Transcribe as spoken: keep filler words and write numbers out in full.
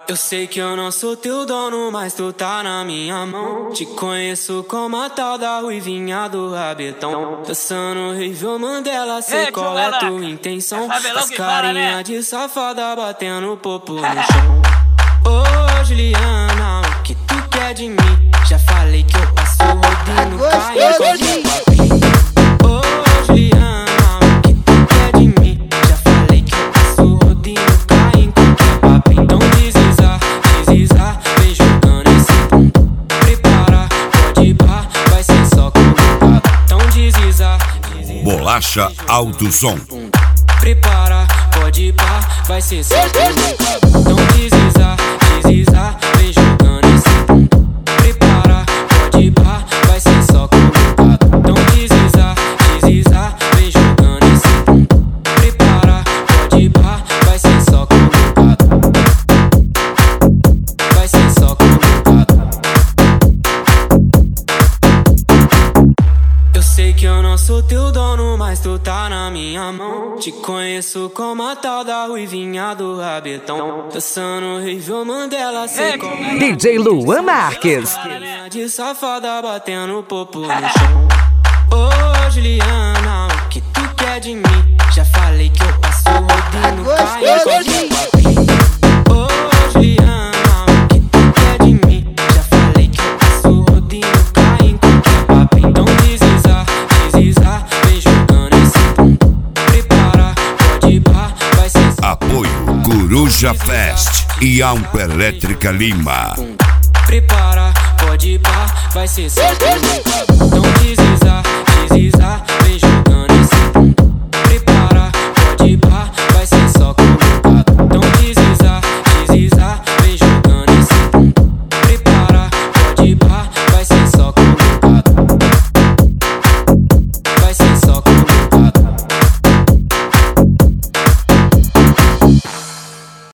Eu sei que eu não sou teu dono, mas tu tá na minha mão. Te conheço como a tal da ruivinha do rabetão. Dançando Rivel Mandela, sei qual é tua intenção. As carinha de safada batendo popo no chão. Ô Juliana, o que tu quer de mim? Já falei que eu passo rodinho, caio qualquer papinho. Ô Juliana, o que tu quer de mim? Já falei que eu passo rodinho, caio em qualquer papinho. Então deslizar, deslizar, vem jogando esse pum. Prepara, pode ir pá, vai ser só colocado. Então deslizar, deslizar. Bolacha Alto Som. Prepara, pode ir pá, vai ser só colocado. Então deslizar, deslizar, vem jogando esse pum. Prepara, pode ir pá, vai ser só colocado. Então deslizar, deslizar, vem jogando esse pum. Prepara, pode ir pá, vai ser só colocado. Vai ser só colocado. Eu sei que eu não sou teu dono, mas tu tá na minha mão. Te conheço como a tal da ruivinha do rabetão. Dançando Rivel Mandela, sei como é. D J Luan Marques. Carinha de safada batendo popo no chão. Ô Juliana, o que tu quer de mim? Já falei que eu passo rodinho, caio qualquer papinho. Ô Juliana, o que tu quer de mim? Já falei que eu passo rodinho, caio em qualquer papinho. Então deslizar, deslizar, vem jogando esse pum. Prepara, pode ir pá, vai ser só. Apoio Coruja Fest e Ampa Elétrica Lima. Prepara, pode ir pá, vai ser só colocado. Então deslizar, deslizar, vem jogando esse pum. Prepara, pode ir pá, vai ser